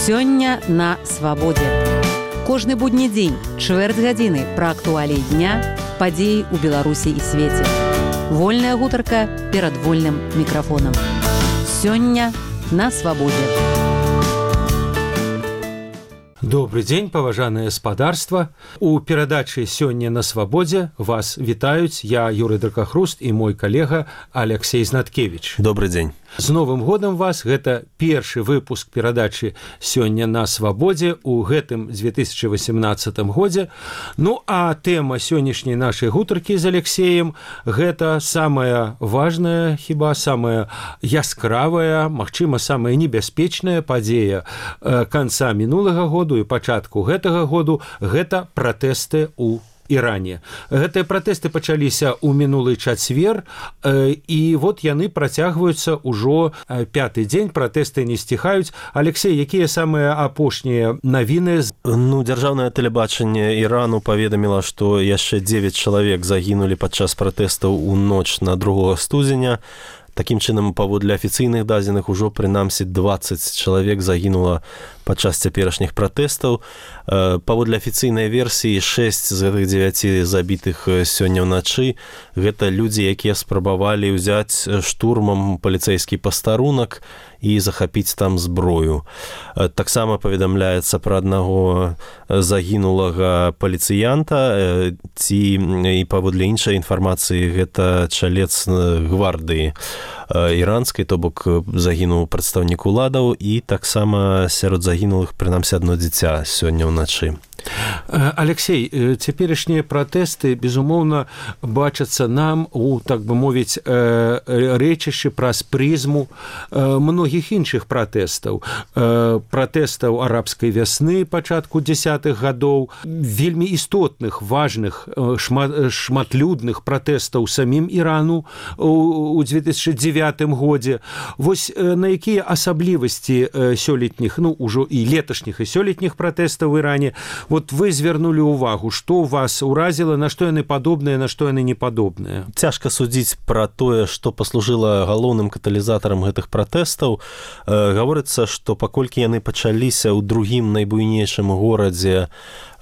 Сёння на свабодзе. Кожны будні дзень, чвэрць гадзіны пра актуаліі дня, падзеі ў Беларусі і свеце. Вольная гутарка перад вольным мікрафонам. Сёння на свабодзе. Добрый дзень, паважанае спадарства. У перадачы «Сёння на свабодзе» вас вітаюць я, Юрый Дракахруст, і мой калега Алексей Знаткевич. Добрый дзень. З Новым годам вас! Гэта першы выпуск перадачы «Сёння на свабодзе» у гэтым 2018 годзе. Ну, а тэма сённяшняй нашай гутаркі з Алексеем гэта самая важная, хіба самая яскравая, магчыма, самая небяспечная падзея канца мінулага году і пачатку гэтага году. Гэта пратэсты ў Іране. Гэтыя пратэсты пачаліся ў мінулы чацвер, і вот яны працягваюцца ўжо пяты дзень, пратэсты не сціхаюць. Алексей, якія самыя апошнія навіны? Дзяржаўнае тэлебачанне Ірану паведаміла, што яшчэ 9 чалавек загінулі падчас пратэстаў у ноч на 2 студзеня. Такім чынам, паводле афіцыйных дадзеных, ужо прынамсі 20 чалавек загінула падчас цяперашніх пратэстаў. Паводле афіцыйнай версіі, 6 з гэтых 9 забітых сёння ўначы гэта людзі, якія спрабавалі ўзяць штурмам паліцэйскі пастарунак і захапіць там зброю. Таксама паведамляецца пра аднаго загінулага паліцыянта, і паводле іншай інфармацыі гэта чалец гвардыі іранскай, то бок загінуў прадстаўнік уладаў, і таксама сярод загінулых прынамсі адно дзіця сёння ўначы. Алексей, цяперашнія пратэсты, безумоўна, бачацца нам у, так бы мовіць, рэчышчы праз прызму многіх іншых пратэстаў. Пратэстаў арабскай вясны пачатку 10-х гадоў, вельмі істотных, важных, шматлюдных пратэстаў самім Ірану у 2009 годзе. Вось на якія асаблівасці сёлетніх, ўжо і леташніх, і сёлетніх пратэстаў у Іране вот вы звярнулі ўвагу, што вас уразіла, на што яны падобныя, на што яны не падобныя? Цяжка судзіць пра тое, што паслужыла галоўным каталізатарам гэтых пратэстаў. Гаворыцца, што паколькі яны пачаліся ў другім найбуйнейшым горадзе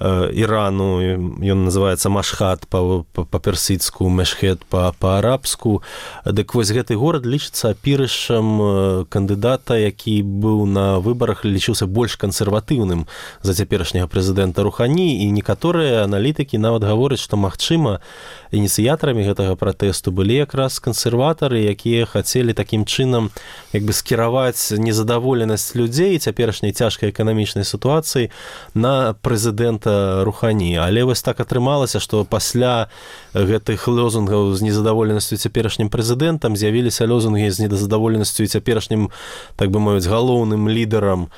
Ірану, ён называецца Машхад па-персідску, Мешхед па-арабску, дык вось гэты горад лічыцца апірышам кандыдата, які быў на выбарах, лічыўся больш кансерватыўным за цяперашняга прэзідэнта Рухані, і некаторыя аналітыкі нават гавораць, што, магчыма, ініцыятарамі гэтага пратэсту былі якраз кансерватары, якія хацелі такім чынам як бы скіраваць незадаволенасць людзей цяперашняй цяжкай эканамічнай сітуацыі на прэзідэнта Рухані. Але вось так атрымалася, што пасля гэтых лозунгаў з незадаволенасцю цяперашнім прэзідэнтам з'явіліся лозунгі з незадаволенасцю цяперашнім, так бы мовіць, галоўным лідарам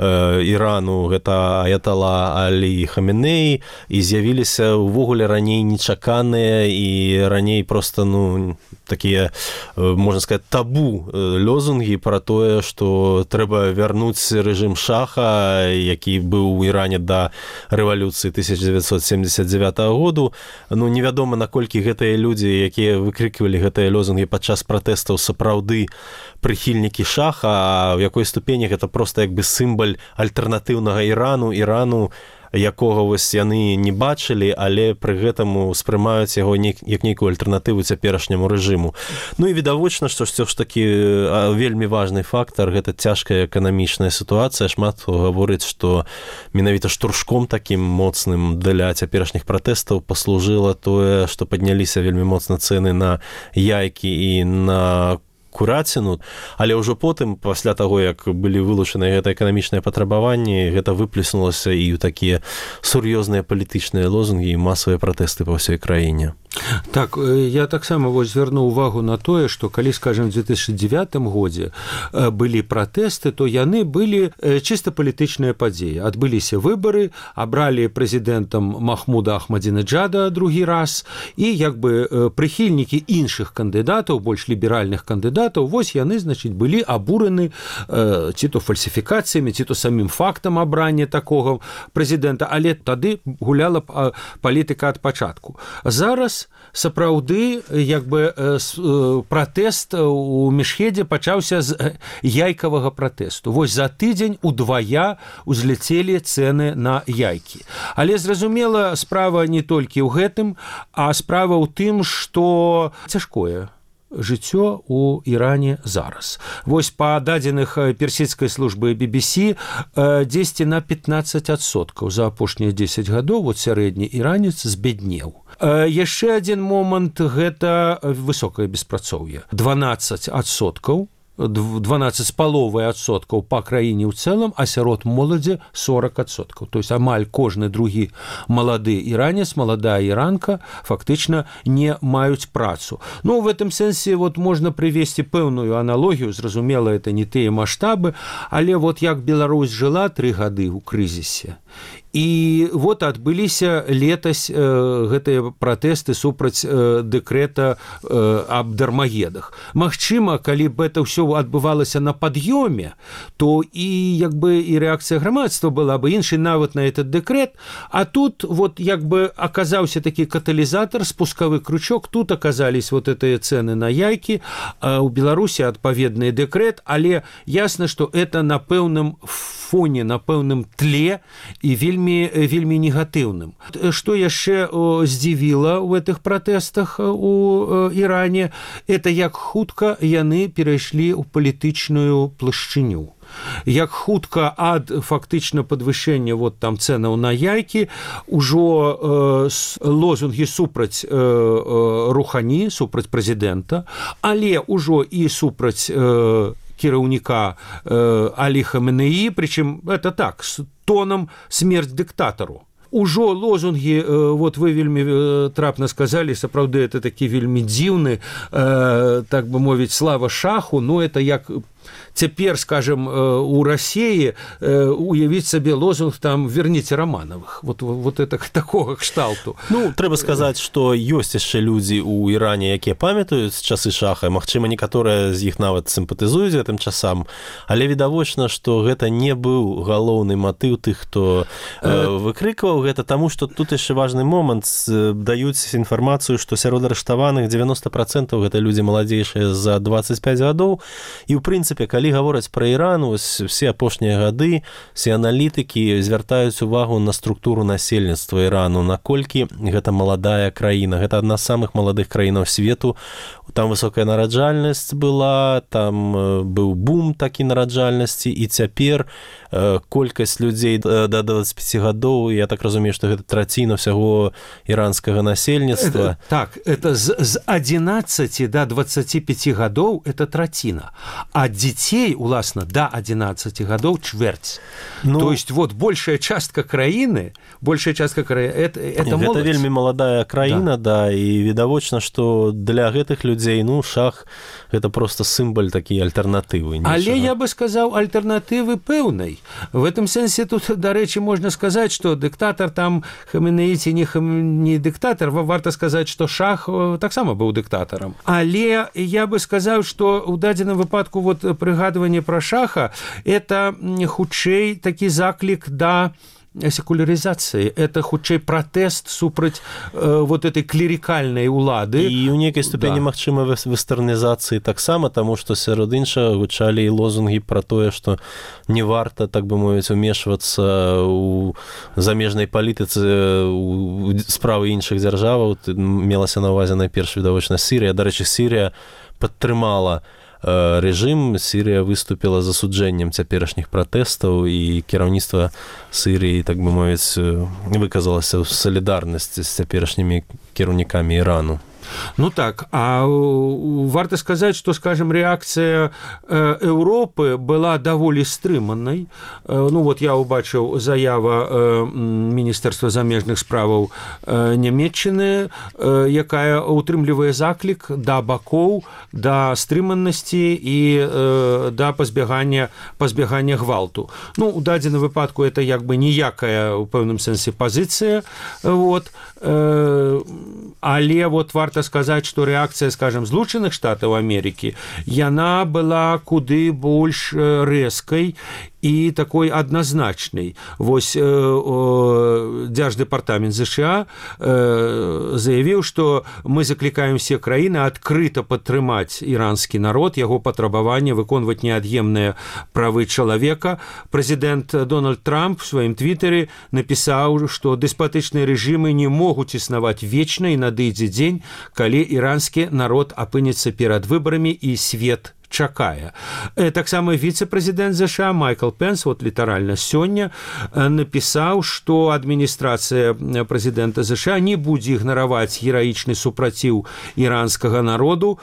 Ірану, гэта Аятала Алі Хаменеі, і з'явіліся ўвогуле раней нечаканыя і раней проста, такія, можна сказаць, табу лозунгі пра тое, што трэба вярнуць рэжым шаха, які быў у Іране да рэвалюцыі 1979 году. Невядома, наколькі гэтыя людзі, якія выкрыквалі гэтыя лозунгі падчас пратэстаў, сапраўды прыхільнікі шаха, а ў якой ступені гэта проста як бы сімвал альтэрнатыўнага Ірану, якога вось яны не бачылі, але пры гэтаму спрымаюць яго як нейкую альтэрнатыву цяперашняму рэжыму. І відавочна, што ўсё ж такі вельмі важны фактар, гэта цяжкая эканамічная сітуацыя. Шмат хто гаворыць, што менавіта штуршком такім моцным для цяперашніх пратэстаў паслужыла тое, што падняліся вельмі моцна цэны на яйкі і на кураціну, але ўжо потым, пасля таго, як былі вылучаныя гэта эканамічныя патрабаванні, гэта выплеснулася і ў такія сур'ёзныя палітычныя лозунгі і масавыя пратэсты па ўсёй краіне. Так, я таксама звярнуў увагу на тое, што калі, скажем, в 2009 годзе былі пратэсты, то яны былі чыста палітычныя падзеі. Адбыліся выбары, абралі прэзідэнтам Махмуда Ахмадзінеджада другі раз, і як бы прыхільнікі іншых кандыдатаў, больш ліберальных кандыдатаў, кандыдатаў, вось яны, значыць, былі абураны ці то фальсіфікацыямі, ці то самім фактам абрання такога прэзідэнта, але тады гуляла палітыка ад пачатку. Зараз сапраўды як бы пратэст у Мешхедзе пачаўся з яйкавага пратэсту. Вось за тыдзень удвая узляцелі цэны на яйкі. Але, зразумела, справа не толькі ў гэтым, а справа ў тым, што цяжкое жыццё у Іране зараз. Вось па дадзеных персідскай службы BBC 10 на 15% за апошнія 10 гадоў вот сярэдні іранец збяднеў. Яшчэ адзін момант – гэта высокае беспрацоўе. 12% 12,5% па краіне ў цэлым, а сярод моладзі 40%. То есть амаль кожны другі малады іранец, маладая іранка фактычна не маюць працу. Ну, в этом сэнсе вот можна прывесці пэўную аналогію, зразумела, это не тыя маштабы, але вот як Беларусь жыла 3 гады ў крызісе. І вот адбыліся летась гэтыя пратэсты супраць дэкрэта аб дармаедах. Магчыма, калі б это ўсё адбывалася на пад'ёме, то і як бы і рэакцыя грамадства была бы іншай нават на этот дэкрэт, а тут вот як бы аказаўся такі каталізатар, спускавы крючок, тут аказались вот этыя цэны на яйкі, у Беларусі адпаведны дэкрэт, але ясна, што это на пэўным фоне, на пэўным тле і вельмі негатыўным. Што яшчэ здзівіла ў гэтых пратэстах у Іране, это як хутка яны перайшлі ў палітычную плашчыню. Як хутка ад фактычна падвышэння вот там цэнаў на яйкі ужо лозунгі супраць Рухані, супраць прэзідэнта, але ўжо і супраць кіраўніка Алі Хаменеі, причем это так, с тоном смерть диктатару. Ужо лозунги, вот вы вельмі трапна сказали, сапраўды это такі вельмі дзіўны, так бы мовіць, слава шаху, но это як цяпер, скажем, у России уявіць сабе лозунг там «Верните Романовых». Вот это такого кшталту. Ну, трэба сказаць, што ёсць яшчэ людзі ў Іране, якія памятаюць часы шаха. Магчыма, некаторыя з іх нават сімпатызуюць гэтым часам, але відавочна, што гэта не быў галоўны матыў тых, хто выкрыкваў гэта, таму што тут яшчэ важны момант. Даюць інфармацыю, што сярод арыштаваных 90% гэта людзі маладзейшыя за 25 гадоў. І, ў прынцыпе, калі гавораць пра Іран, все апошнія гады все аналітыкі звяртаюць увагу на структуру насельніцтва Ірану, наколькі гэта маладая краіна. Гэта адна з самых маладых краінаў свету. Там высокая нараджальнасць была, там быў бум такі нараджальнасці, і цяпер колькасць людзей да 25 гадоў, я так разумею, што гэта траціна ўсяго іранскага насельніцтва. Так, это з 11 до 25 гадоў это траціна, а дзяцей, уласна, до 11 гадоў чвэрць. Ну, то есть вот большая частка краіны, это молодь. Гэта вельмі маладая краіна, да, і відавочна, што для гэтых людзей, ну, шах гэта просто сімвол такі альтэрнатывы. Але я бы сказаў, альтэрнатывы пэўнай. В этом сэнсе тут, дарэчы, можна сказаць, што дыктатар там Хаменеі ці не дыктатар, варта сказаць, што шах таксама быў дыктатарам. Але я бы сказаў, што ў дадзеным выпадку вот прыгадванне пра шаха это хутчэй такі заклік да секуляризации. Это хутчэй пратэст супраць вот этой клерикальнай улады. І ў нейкай ступені магчыма вестэрнізацыі таксама, таму што сярод іншага гучалі і лозунгі пра тое, што не варта, так бы мовіць, умешвацца ў замежнай палітыцы ў справы іншых дзяржаваў. Мелася на ўвазе найперш відавочна Сірыя. Дарэчы, Сірыя падтрымала рэжым. Сірыя выступіла з асуджэннем цяперашніх пратэстаў, і кіраўніцтва Сірыі, так бы мовіць, выказалася ў салідарнасці з цяперашнімі кіраўнікамі Ірану. Ну так, а варта сказаць, што, скажем, рэакцыя Еўропы была даволі стрыманай. Ну вот я ўбачыў заява Міністэрства замежных справаў Нямецчыны, якая утрымлівае заклік да бакоў, да стрыманасці і да пазбягання гвалту. Ну, у дадзеным выпадку это як бы ніякая ў пэўным сэнсе пазіцыя, вот. але вот варта сказаць, што рэакцыя, скажем, Злучаных Штатаў Амерыкі, яна была куды больш рэзкай і такой адназначнай. Вось Дзярждэпартамент ЗША заявіў, што мы заклікаем все краіны адкрыта падтрымаць іранскі народ, яго патрабаванне выконваць неад'емныя правы чалавека. Прэзідэнт Дональд Трамп у сваім твітары напісаў, што дэспатычныя рэжымы не могуць існаваць вечна, і надыдзе дзень, калі іранскі народ апынецца перад выбарамі і свет чакае. Таксама віцэ-прэзідэнт ЗША Майкл Пенс вот літаральна сёння напісаў, што адміністрацыя прэзідэнта ЗША не будзе ігнараваць гераічны супраціў іранскага народу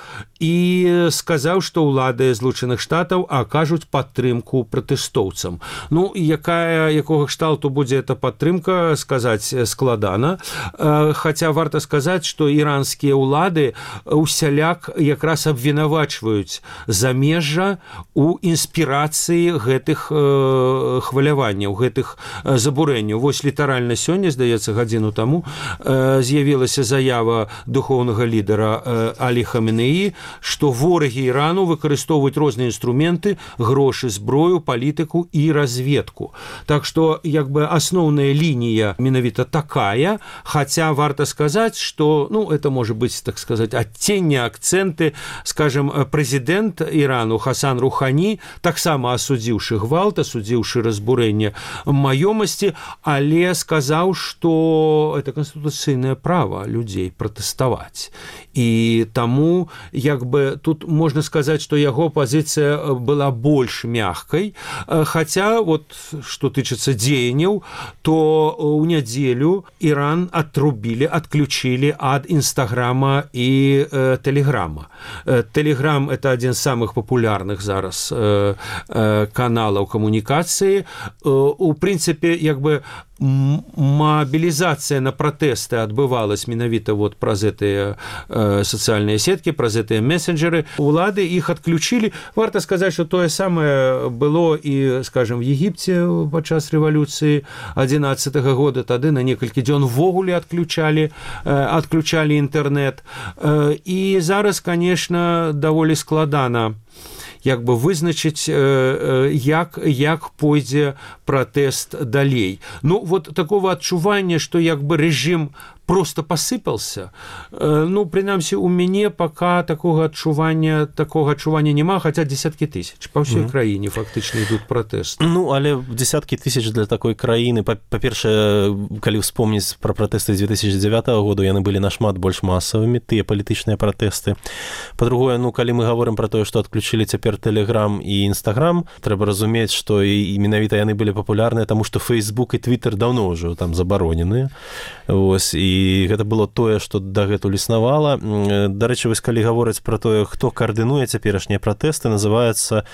і сказаў, што ўлады Злучаных Штатаў акажуць падтрымку пратэстоўцам. Ну, якога кшталту будзе эта падтрымка, сказаць складана. Хаця варта сказаць, што іранскія ўлады усяляк якраз абвінавачваюць замежжа у інспірацыі гэтых хваляванняў, гэтых забурэнняў. Вось літаральна сёння, здаецца, гадзіну таму з'явілася заява духоўнага лідара Алі Хаменеі, што ворагі Ірану выкарыстоўваюць розныя інструменты, грошы, зброю, палітыку і разведку. Так што, як бы, асноўная лінія менавіта такая, хаця варта сказаць, што, ну, это можа быць, так сказаць, адценне, акцэнты, скажем, прэзідэнт Ірану Хасан Рухані, таксама асудзіўшы гвалт, асудзіўшы разбурэнне маёмасці, але сказаў, што это канстытуцыйнае права людзей пратэставаць. І таму, як бы, тут можна сказаць, што яго пазіцыя была больш мяккай, хаця, вот, што тычыцца дзеянняў, то ў нядзелю Іран адключілі ад Інстаграма і Тэлеграма. Тэлеграм – это адзін з самых папулярных зараз каналаў камунікацыі. У прынцыпе, як бы, мабілізацыя на пратэсты адбывалась менавіта вот праз гэтыя сацыяльныя сеткі, праз гэтыя месенджеры. Улады іх адключілі. Варта сказаць, што тое самае было і, скажем, в Егіпце падчас рэвалюцыі 11-го года. Тады на некалькі дзён ввогуле адключалі інтэрнэт. І зараз, конечно, даволі складана як бы вызначыць, як пойдзе пратэст далей. Ну, вот такого адчування, што як бы рэжым просто посыпался, ну, прынамсі, у мяне пока такого адчування няма, хотя десятки тысяч. По всей краіне фактычна ідуць пратэсты. Ну, але десятки тысяч для такой краіны, па-першае, калі вспомніць пра пратэсты 2009 года, яны былі нашмат больш масавымі, тыя палітычныя пратэсты. Па-другое, ну, калі мы гаворым пра тое, што адключылі цяпер Тэлеграм і Інстаграм, трэба разумець, што і менавіта яны былі папулярныя, таму што Фейсбук і Твиттер даўно ўжо там забаронены. Вось, і гэта было тое, што дагэтуль існавала. Дарэчы, вось калі гаворыць пра тое, хто каардынуе цяперашнія пратэсты, называюць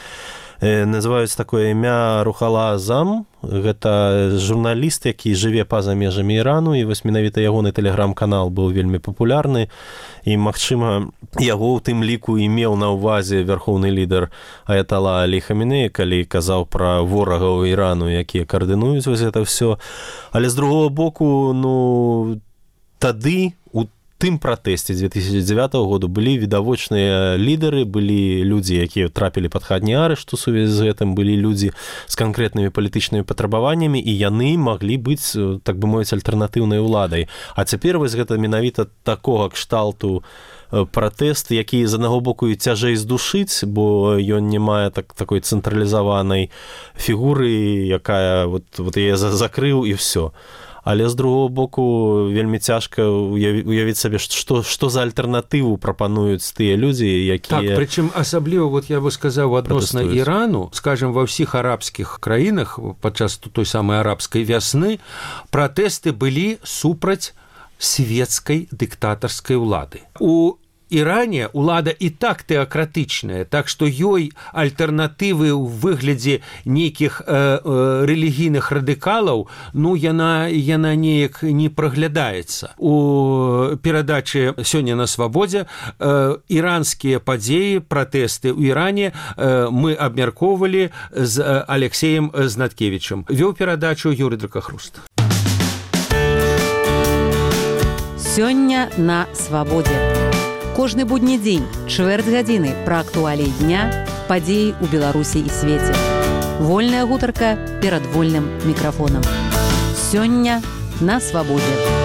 такое імя Рухала Азам. Гэта журналіст, які жыве па-за межамі Ірану, і вось менавіта ягоны тэлеграм-канал быў вельмі папулярны, і, магчыма, яго ў тым ліку і меў на ўвазе вярхоўны лідар Аятала Алі Хаменеі, калі казаў пра ворагаў Ірану, якія каардынуюць вось гэта ўсё. Але з другого боку, ну, тады у тым пратэсце 2009 году былі відавочныя лідары, былі людзі, якія трапілі пад хатні арышт у сувязі з гэтым, былі людзі з канкрэтнымі палітычнымі патрабаваннямі, і яны маглі быць, так бы мовіць, альтэрнатыўнай уладай. А цяпер вось гэта менавіта такога кшталту пратэст, які з аднаго боку і цяжэй здушыць, бо ён не мае такой цэнтралізаванай фігуры, якая вот яе закрыў і ўсё. Але з другого боку вельмі цяжка уявіць сабе, што за альтэрнатыву прапануюць тыя людзі, якія... Так, прычым асабліва, вот я бы сказаў, адносна Ірану, скажем, ва ўсіх арабскіх краінах падчас той самай арабскай вясны пратэсты былі супраць свецкай дыктатарскай улады. У Іране ўлада і так тэакратычная, так што ёй альтэрнатывы ў выглядзе нейкіх рэлігійных радыкалаў, ну, яна неяк не праглядаецца. У перадачы «Сёння на свабодзе» іранскія падзеі, пратэсты ў Іране мы абмяркоўвалі з Алексеем Знаткевічам. Вёў перадачу Юрый Дракахруст. Сёння на свабодзе. Кожны будні дзень, чвэрць гадзіны пра актуаліі дня, падзеі ў Беларусі і свеце. Вольная гутарка перад вольным мікрафонам. Сёння на свабодзе.